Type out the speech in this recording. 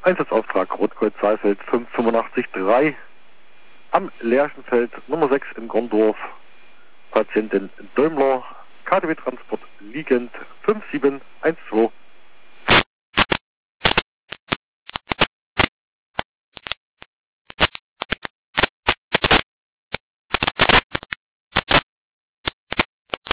Einsatzauftrag Rotkreuz Saalfeld 5883 am Lerchenfeld Nummer 6 in Gondorf. Patientin Däumler, KTW Transport liegend 5712.